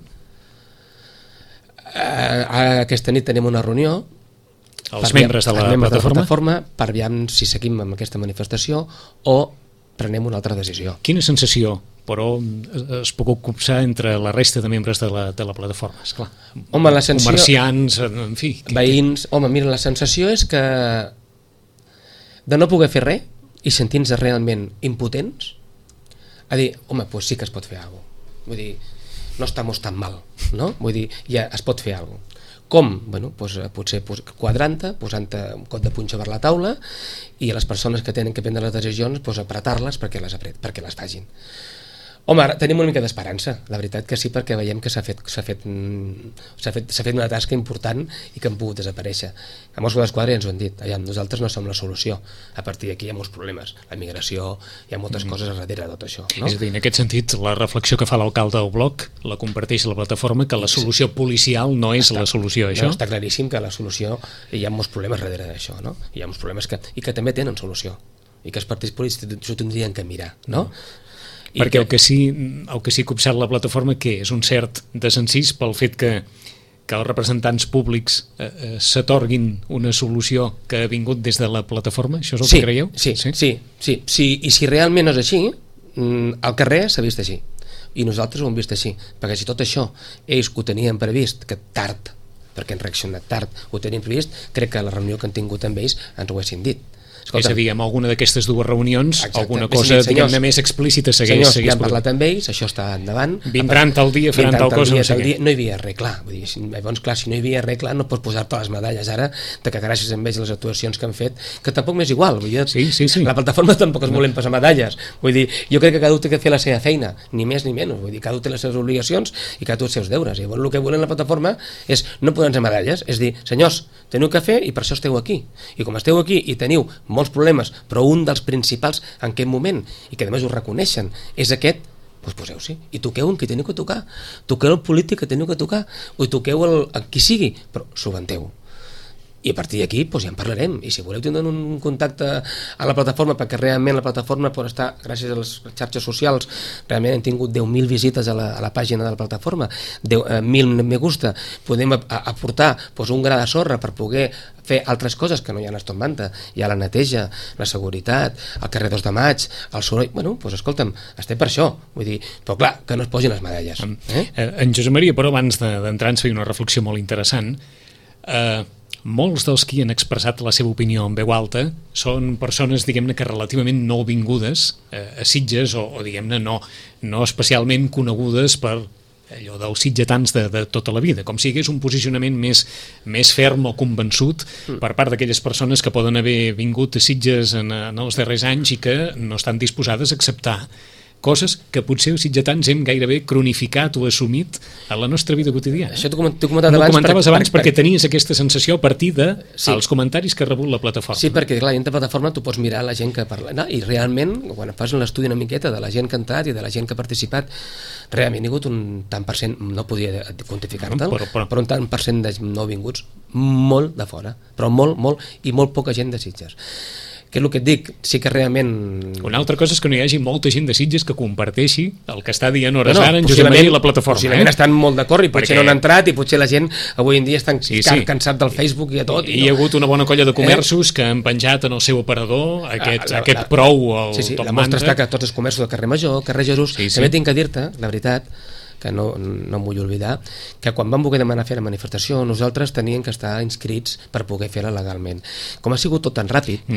[SPEAKER 3] Aquesta nit tenim una reunió
[SPEAKER 2] els membres de la plataforma
[SPEAKER 3] per veure si seguim amb aquesta manifestació o prenem una altra decisió.
[SPEAKER 2] Quina sensació, però, es pot copsar entre la resta de membres de la plataforma? Esclar.
[SPEAKER 3] Home, la sensació...
[SPEAKER 2] Comerciants, en fi...
[SPEAKER 3] Veïns... Home, mira, la sensació és que de no poder fer res i sentir-nos realment impotents, a dir, home, doncs sí que es pot fer alguna cosa. Vull dir, no estamos tan mal, no? Vull dir, ja es pot fer alguna cosa. Com? Bueno, doncs, potser quadrant-te, posant un cop de punxa per la taula i a les persones que tenen que prendre les decisions doncs, apretar-les perquè les facin. Home, ara tenim una mica d'esperança, la veritat que sí, perquè veiem que s'ha fet una tasca important i que han pogut desaparèixer. A Mossos d'Esquadra ja ens ho han dit, nosaltres no som la solució, a partir d'aquí hi ha molts problemes, la migració, hi ha moltes coses a darrere de tot això. No?
[SPEAKER 2] És a dir, en aquest sentit, la reflexió que fa l'alcalde del bloc la comparteix la plataforma, que la solució policial no és la solució, això?
[SPEAKER 3] No, està claríssim que la solució, hi ha molts problemes darrere d'això, no? Hi ha molts problemes que també tenen solució i que els partits polítics s'ho tindrien que mirar, no?
[SPEAKER 2] Perquè el que sí que ha copsat la plataforma que és un cert desencís pel fet que els representants públics s'atorguin una solució que ha vingut des de la plataforma, això és el que creieu?
[SPEAKER 3] Sí, i si realment no és així, al carrer s'ha vist així i nosaltres ho hem vist així, perquè si tot això ells que ho tenien previst, que tard, perquè han reaccionat tard, ho tenien previst, crec que a la reunió que han tingut amb ells ens ho haguessin dit.
[SPEAKER 2] És a dir, amb alguna d'aquestes dues reunions,
[SPEAKER 3] exacte,
[SPEAKER 2] alguna cosa, diguem-ne, més explícita
[SPEAKER 3] senyors,
[SPEAKER 2] s'hagués
[SPEAKER 3] ja hem parlat amb ells, això està endavant.
[SPEAKER 2] Vindran tal dia, faran tal cosa, no sé què.
[SPEAKER 3] No hi havia res, clar. Vull dir, llavors, clar, si no hi havia res, clar, no pots posar-te les medalles ara de que gràcies a ells les actuacions que han fet, que tampoc m'és igual. Vull dir,
[SPEAKER 2] sí.
[SPEAKER 3] La plataforma tampoc es volem passar medalles. Vull dir, jo crec que cada un té que fer la seva feina, ni més ni menys. Vull dir, cada un té les seves obligacions i cada un els seus deures. I llavors el que volen la plataforma és no posar-nos medalles, és dir, senyors, teniu que fer i per això esteu aquí. I com esteu aquí i teniu molts problemes, però un dels principals en aquest moment, i que a més ho reconeixen, és aquest, doncs poseu-s'hi i toqueu en qui teniu que tocar, toqueu el polític que teniu que tocar, o toqueu a qui sigui, però subventeu. I a partir d'aquí doncs ja en parlarem, i si voleu tindre un contacte a la plataforma, perquè realment la plataforma pot estar, gràcies a les xarxes socials, realment hem tingut 10.000 visites a la pàgina de la plataforma, 1.000 me gusta, podem aportar doncs, un gra de sorra per poder fer altres coses que no hi ha a Aston Manta, hi ha la neteja, la seguretat, el carrer 2 de maig, el soroll, bueno, doncs escolta'm, estem per això, vull dir, però clar, que no es posin les medalles.
[SPEAKER 2] En Josep Maria, però abans d'entrar ens feia una reflexió molt interessant. Molts dels qui han expressat la seva opinió en veu alta són persones, diguem-ne, que relativament no vingudes a Sitges o diguem-ne, no especialment conegudes per allò dels sitgetans de tota la vida, com si hi hagués un posicionament més ferm o convençut per part d'aquelles persones que poden haver vingut a Sitges en els darrers anys i que no estan disposades a acceptar coses que potser els sitgetans hem gairebé cronificat o assumit a la nostra vida quotidiana.
[SPEAKER 3] Això t'ho comentat abans.
[SPEAKER 2] M'ho comentaves abans perquè tenies aquesta sensació a partir dels comentaris que ha rebut la plataforma.
[SPEAKER 3] Sí, perquè clar, en la plataforma tu pots mirar la gent que parla, no? I realment, quan fas l'estudi una miqueta de la gent que ha entrat i de la gent que ha participat, realment hi ha hagut un tant per cent, no podia quantificar-te'l, però un tant per cent de nouvinguts, molt de fora, però molt, i molt poca gent de Sitges. Que és el que et dic, sí que realment...
[SPEAKER 2] Una altra cosa és que no hi hagi molta gent de Sitges que comparteixi el que està dient hores ara en Josep Maria i la plataforma.
[SPEAKER 3] Possiblement estan molt d'acord i potser no han entrat i potser la gent avui en dia està cansat del Facebook i a tot.
[SPEAKER 2] Hi ha hagut una bona colla de comerços que han penjat en el seu aparador aquest prou al Top Manta.
[SPEAKER 3] La mostra està que tots els comerços del carrer Major, carrer Jesús, també tinc que dir-te, la veritat, que no em vull oblidar, que quan vam voler demanar fer la manifestació nosaltres teníem que estar inscrits per poder fer-la legalment. Com ha sigut tot tan ràpid,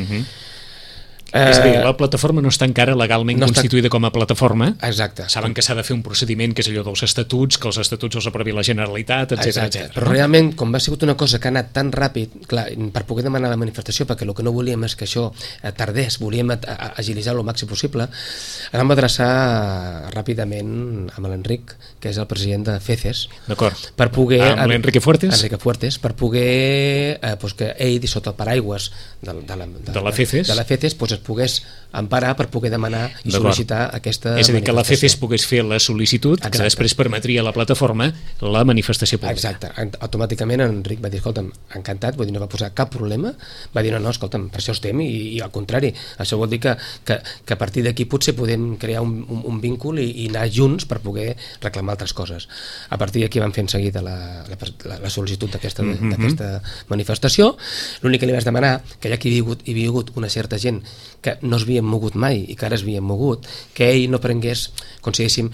[SPEAKER 2] és a dir, la plataforma no està encara legalment constituïda com a plataforma.
[SPEAKER 3] Exacte.
[SPEAKER 2] Saben que s'ha de fer un procediment que és allò dels estatuts, que els estatuts els aprovi la Generalitat, etc.
[SPEAKER 3] Però realment, com ha sigut una cosa que ha anat tan ràpid, clar, per poder demanar la manifestació, perquè el que no volíem és que això tardés, volíem agilitzar-lo el màxim possible, ens vam adreçar ràpidament amb l'Enric, que és el president de FECES.
[SPEAKER 2] D'acord.
[SPEAKER 3] Per poder...
[SPEAKER 2] Amb l'Enrique Fuertes?
[SPEAKER 3] Enrique Fuertes, per poder que ell, sota el paraigües de la FECES, es pogués emparar per poder demanar i sol·licitar aquesta manifestació.
[SPEAKER 2] És a dir, que la FECES pogués fer la sol·licitud, que després permetria a la plataforma la manifestació pública.
[SPEAKER 3] Exacte. Automàticament Enric va dir, escolta'm, encantat, vull dir, no va posar cap problema, va dir, no, escolta'm, per això estem, i al contrari, això vol dir que a partir d'aquí potser podem crear un vincul i anar junts per poder reclamar altres coses. A partir d'aquí vam fer en seguida la sol·licitud d'aquesta manifestació. L'únic que li vaig demanar, que ja que hi havia hagut una certa gent que no es havien mogut mai i que ara es havien mogut, que ell no prengués, com si diguéssim,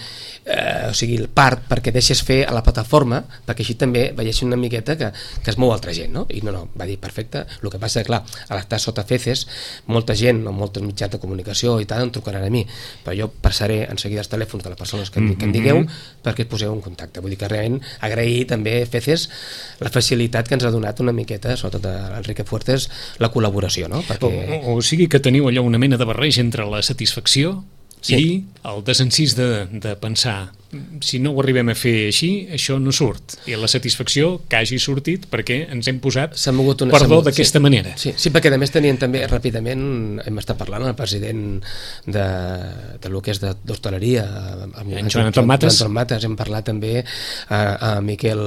[SPEAKER 3] el part perquè deixés fer a la plataforma, perquè així també veiessin una miqueta que es mou altra gent, no? I no, va dir, perfecte. El que passa, clar, a l'estar sota FECES, molta gent o moltes mitjans de comunicació i tal em trucaran a mi, però jo passaré en seguida els telèfons de les persones que em digueu perquè et poseu en contacte. Vull dir que realment agrair també FECES la facilitat que ens ha donat una miqueta, sobretot a Enrique Fuertes, la col·laboració, no?
[SPEAKER 2] O sigui que teniu allò una mena de barreja entre la satisfacció i el desencís de pensar, si no ho arribem a fer així, això no surt, i la satisfacció que hagi sortit perquè ens hem posat d'aquesta manera.
[SPEAKER 3] Sí, perquè a més tenien també ràpidament, hem estat parlant amb el president de lo que és d'hostaleria,
[SPEAKER 2] en Joan Anton Mates,
[SPEAKER 3] hem parlat també a Miquel,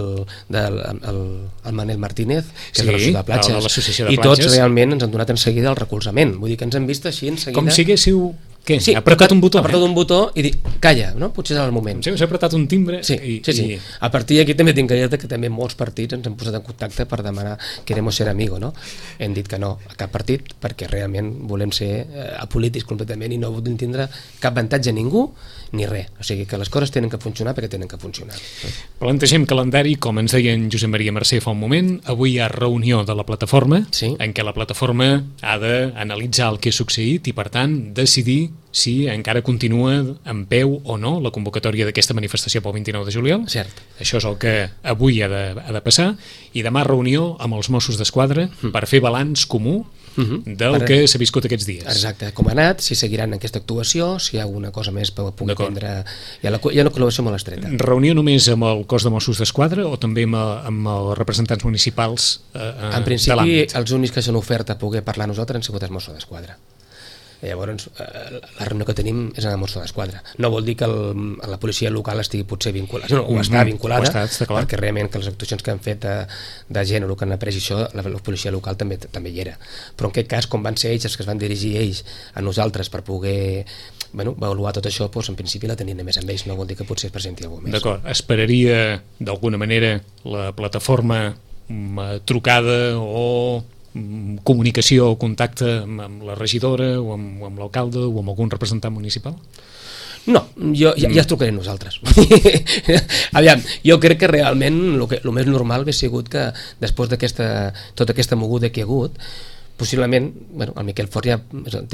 [SPEAKER 3] el Manel Martínez, que és de l'Associació de Platges, i tots realment ens han donat en seguida el recolzament, vull dir que ens hem vist així en seguida.
[SPEAKER 2] Com si haguéssiu Què?
[SPEAKER 3] Sí,
[SPEAKER 2] ha apretat un botó,
[SPEAKER 3] ha apretat un botó i dic, calla, no? Potser és el moment.
[SPEAKER 2] S'ha apretat un timbre.
[SPEAKER 3] Sí. A partir d'aquí també tinc que dir que també molts partits ens han posat en contacte per demanar queremos ser amigo, no? Hem dit que no a cap partit perquè realment volem ser apolítics completament i no volem tindre cap avantatge a ningú ni res. O sigui que les coses tenen que funcionar perquè tenen que funcionar.
[SPEAKER 2] Plantegem calendari, com ens deia en Josep Maria Mercè fa un moment. Avui hi ha reunió de la plataforma, en què la plataforma ha d'analitzar el que ha succeït i, per tant, decidir si encara continua en peu o no la convocatòria d'aquesta manifestació pel 29 de juliol.
[SPEAKER 3] Cert.
[SPEAKER 2] Això és el que avui ha de passar. I demà reunió amb els Mossos d'Esquadra per fer balanç comú del que s'ha viscut aquests dies.
[SPEAKER 3] Exacte, com ha anat, si seguiran aquesta actuació, si hi ha alguna cosa més per poder prendre... Hi ha una col·laboració molt estreta.
[SPEAKER 2] Reunió només amb el cos de Mossos d'Esquadra o també amb els representants municipals de l'àmbit?
[SPEAKER 3] En principi, els únics que s'han ofert a poder parlar nosaltres han sigut els Mossos d'Esquadra. Llavors, la reunió que tenim és amb el Mossos d'Esquadra. No vol dir que la policia local estigui potser vinculada, no, o està vinculada, perquè realment que les actuacions que han fet de gènere que han après això, la policia local també hi era. Però en aquest cas, com van ser ells els que es van dirigir ells a nosaltres per poder avaluar tot això, doncs en principi la tenien més amb ells, no vol dir que potser es presenti algú més.
[SPEAKER 2] D'acord, esperaria d'alguna manera la plataforma trucada o comunicació o contacte amb la regidora o amb l'alcalde o amb algun representant municipal?
[SPEAKER 3] No, ja es trucaré nosaltres. Aviam, jo crec que realment el més normal hauria sigut que després tota aquesta moguda que hi ha hagut, possiblement, el Miquel Fort ja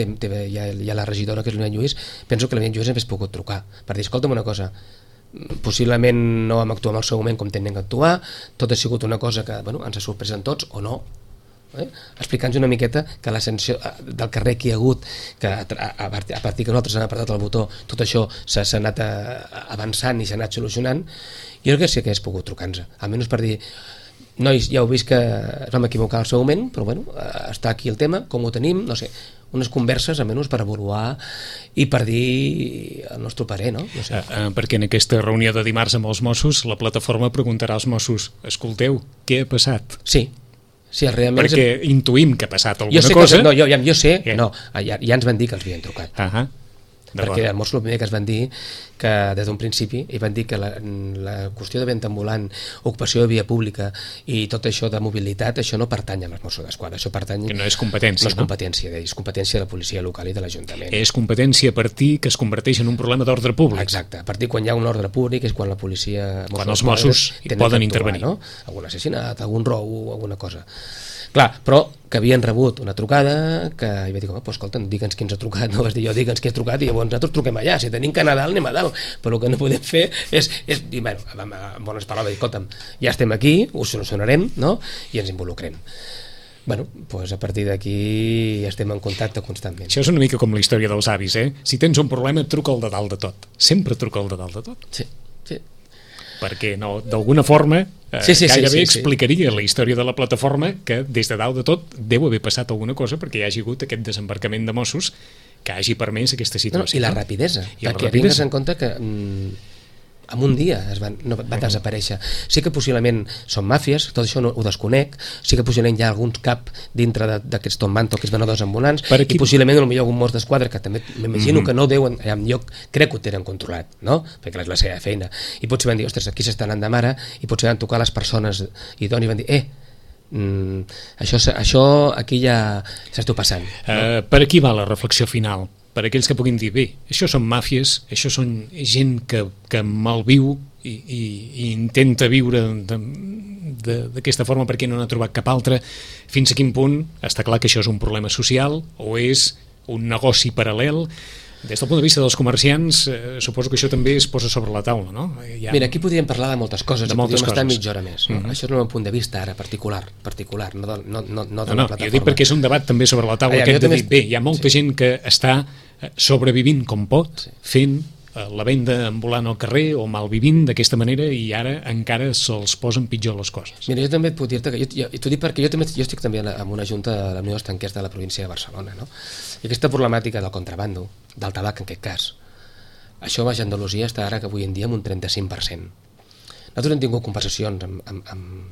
[SPEAKER 3] la regidora que és l'Unitat Lluís, penso que l'Unitat Lluís hagués pogut trucar per dir, escolta'm una cosa, possiblement no vam actuar en el seu moment com tenen que actuar, tot ha sigut una cosa que ens ha sorprès en tots o no, explicant-nos una miqueta que l'ascensió del carrer que hi ha hagut, que a partir que nosaltres hem apretat el botó, tot això s'ha anat avançant i s'ha anat solucionant. Jo crec que sí que hagués pogut trucar-nos, almenys per dir, nois, ja heu vist que ens vam equivocar al seu moment, però està aquí el tema, com ho tenim, no sé, unes converses almenys per avaluar i per dir el nostre parer, no? sé.
[SPEAKER 2] Perquè en aquesta reunió de dimarts amb els Mossos la plataforma preguntarà als Mossos, escolteu, què ha passat?
[SPEAKER 3] Sí, realment
[SPEAKER 2] perquè intuïm que ha passat alguna cosa.
[SPEAKER 3] Jo sé, ja ens van dir que els havien trucat. Perquè a Mossos el primer que es van dir que des d'un principi van dir que la qüestió de venda ambulant, ocupació de via pública i tot això de mobilitat, això no pertany als Mossos d'Esquadra, això pertany...
[SPEAKER 2] Que no és competència,
[SPEAKER 3] no? És competència d'ells, és competència de la policia local i de l'Ajuntament.
[SPEAKER 2] És competència a partir que es converteix en un problema d'ordre públic.
[SPEAKER 3] Exacte, a partir quan hi ha un ordre públic és quan la policia...
[SPEAKER 2] Quan els Mossos poden intervenir.
[SPEAKER 3] Algun assassinat, algun robo, alguna cosa. Clar, però que havien rebut una trucada que hi va dir, escolta'm, digue'ns qui ens ha trucat, no vas dir jo, digue'ns qui ha trucat i llavors nosaltres truquem allà, si tenim que anar a dalt anem a dalt, però el que no podem fer és dir, amb bones paraules, escolta'm, ja estem aquí, ho solucionarem, no? I ens involucrem. A partir d'aquí estem en contacte constantment.
[SPEAKER 2] Això és una mica com la història dels avis, Si tens un problema, truca el de dalt de tot. Sempre truca el de dalt de tot.
[SPEAKER 3] Sí.
[SPEAKER 2] Perquè d'alguna forma gairebé explicaria la història de la plataforma que des de dalt de tot deu haver passat alguna cosa perquè hi hagi hagut aquest desembarcament de Mossos que hagi permès aquesta situació.
[SPEAKER 3] I la rapidesa, perquè tingues en compte que en un dia van desaparèixer. Sí que possiblement són màfies, tot això ho desconec, sí que possiblement hi ha alguns cap dintre d'aquests tombantos, aquests venedors ambulants, i possiblement potser algun Mos d'Esquadra que també m'imagino que no deuen, jo crec que ho tenen controlat, no? Perquè és la seva feina, i potser van dir, ostres, aquí s'estan anant de mare, i potser van tocar les persones idònies i van dir, això aquí ja s'està passant.
[SPEAKER 2] Per aquí va la reflexió final? Per aquells que puguin dir, bé, això són màfies, això són gent que malviu i intenta viure d'aquesta forma perquè no n'ha trobat cap altra, fins a quin punt està clar que això és un problema social o és un negoci paral·lel? Des del punt de vista dels comerciants, suposo que això també es posa sobre la taula, no?
[SPEAKER 3] Mira, aquí podríem parlar de moltes coses, podríem estar mitja hora més. Això és el meu punt de vista ara, particular, no de la plataforma.
[SPEAKER 2] Jo dic perquè és un debat també sobre la taula, aquest de dir, bé, hi ha molta gent que està sobrevivint com pot, fent la venda ambulant al carrer o malvivint d'aquesta manera i ara encara se'ls posen pitjor les coses.
[SPEAKER 3] Mira, jo també et puc dir-te que t'ho dic perquè jo estic també en una junta de la Unió d'Estanquers de la província de Barcelona, no? I aquesta problemàtica del contrabando, del tabac en aquest cas, això a Baix Andalusia està ara que avui en dia amb un 35%. Nosaltres hem tingut conversacions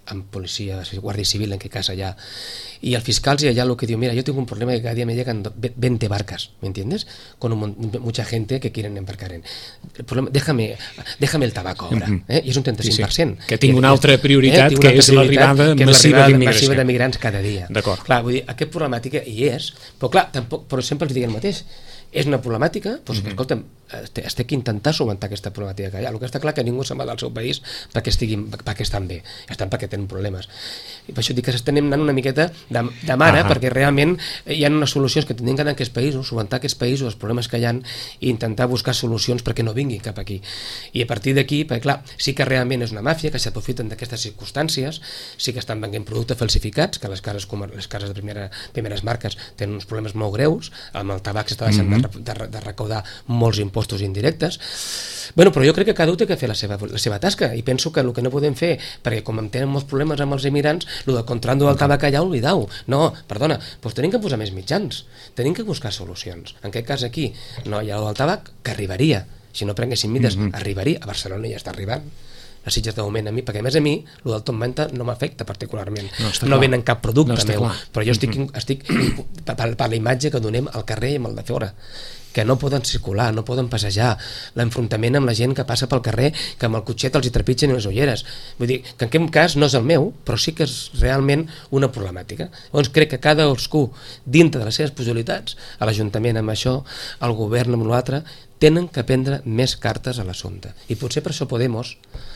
[SPEAKER 3] amb policia, guàrdia civil, en què cas allà, y el fiscal y allá lo que digo, mira, yo tengo un problema que cada día me llegan 20 barcas, ¿me entiendes? Con mucha gente que quieren embarcar el problema, déjame el tabaco ahora, y és un 35%.
[SPEAKER 2] Sí. Que tinc una altra prioritat, que és l'arribada massiva
[SPEAKER 3] d'immigrants cada dia.
[SPEAKER 2] D'acord.
[SPEAKER 3] Clar, vull dir, aquesta problemàtica hi és, però clar, però sempre els dic el mateix, és una problemàtica, doncs, escolta'm, es té que intentar solucionar aquesta problemàtica que hi ha. El que està clar que ningú se'n va del seu país perquè estan bé, estan perquè tenen problemes. I per això dic que s'estan anant una miqueta de mare, perquè realment hi ha unes solucions que tindrien que anar a aquests països, solucionar aquests països, els problemes que hi ha, i intentar buscar solucions perquè no vinguin cap aquí. I a partir d'aquí, perquè clar, sí que realment és una màfia, que s'aprofiten d'aquestes circumstàncies, sí que estan venent productes falsificats, que les cases de primeres marques tenen uns problemes molt greus, amb el tabac s'està deixant de recaudar molts impostos indirectes. Bueno, però jo crec que cada un té que fer la seva tasca, i penso que el que no podem fer, perquè com tenen molts problemes amb els immigrants, el de contrando del tabac allà, oblidau. No, perdona, doncs tenim que posar més mitjans, tenim que buscar solucions. En aquest cas aquí no hi ha el tabac, que arribaria, si no prenguessin mides, arribaria, a Barcelona ja està arribant, a Sitges de moment a mi, perquè a més a mi el del Tom Manta no m'afecta particularment, no venen cap producte meu, però jo estic per la imatge que donem al carrer i amb el de fora, que no poden circular, no poden passejar, l'enfrontament amb la gent que passa pel carrer, que amb el cotxet els hi trepitgen les ulleres. Vull dir que en aquest cas no és el meu, però sí que és realment una problemàtica. Llavors crec que cada cadascú, dintre de les seves possibilitats, a l'Ajuntament amb això, el govern amb l'altre, tenen que prendre més cartes a l'assumpte. I potser per això Podemos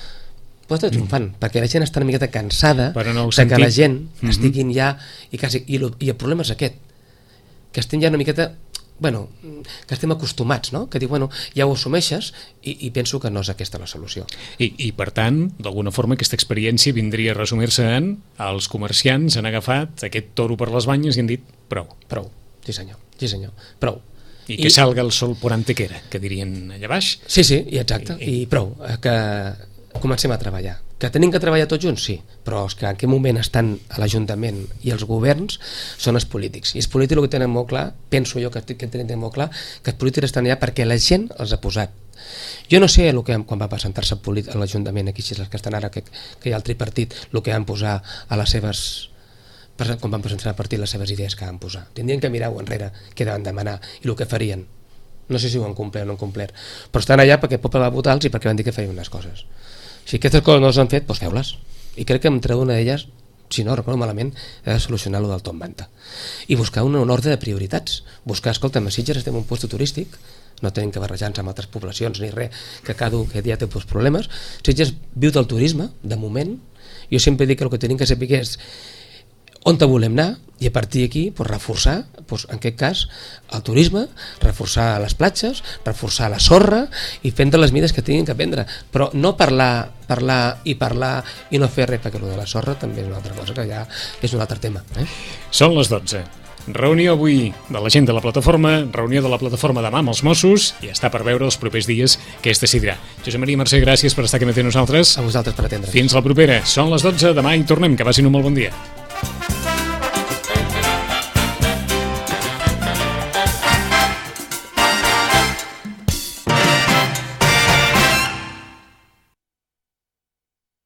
[SPEAKER 3] està triomfant, perquè la gent està una miqueta cansada de que la gent estiguin ja, i el problema és aquest, que estem ja una miqueta, bueno, que estem acostumats, no? Que diu, bueno, ja ho assumeixes, i penso que no és aquesta la solució.
[SPEAKER 2] I per tant, d'alguna forma, aquesta experiència vindria a resumir-se en els comerciants han agafat aquest toro per les banyes i han dit prou.
[SPEAKER 3] Prou, sí senyor, prou.
[SPEAKER 2] I que salga el sol por antequera, que dirien allà baix.
[SPEAKER 3] Sí, exacte, i prou, que comencem a treballar. Que tenim que treballar tots junts? Sí, però els que en aquest moment estan a l'Ajuntament i els governs són els polítics. I els polítics el que tenen molt clar, penso jo que tenen molt clar, que els polítics estan allà perquè la gent els ha posat. Jo no sé quan va presentar-se a l'Ajuntament, aquí si és els que estan ara, que hi ha el tripartit, el que van posar a les seves... quan van presentar al partit les seves idees que van posar. Tindrien que mirar-ho enrere, què van demanar i el que farien. No sé si ho han complert o no han complert, però estan allà perquè el poble va votar-los i perquè van dir que feien unes coses. Si aquestes coses no s'han fet, doncs feu-les. I crec que entre una d'elles, si no recordo malament, he de solucionar el del Tom Manta. I buscar un ordre de prioritats. Buscar, escolta, a Sitges estem en un lloc turístic, no tenim que barrejar-nos amb altres poblacions ni res, que cada un que ja té problemes. Sitges viu del turisme, de moment. Jo sempre dic que el que tenim que saber és on te volem anar, i a partir d'aquí reforçar, en aquest cas, el turisme, reforçar les platges, reforçar la sorra i prendre les mides que tinguin que prendre, però no parlar i no fer res, perquè el de la sorra també és una altra cosa, que ja és un altre tema.
[SPEAKER 2] Són les 12. Reunió avui de la gent de la plataforma, reunió de la plataforma demà amb els Mossos, i està per veure els propers dies què es decidirà. Josep Maria Mercè, gràcies per estar aquí amb nosaltres.
[SPEAKER 3] A vosaltres per atendre.
[SPEAKER 2] Fins la propera. Són les 12, demà hi tornem. Que passin un molt bon dia.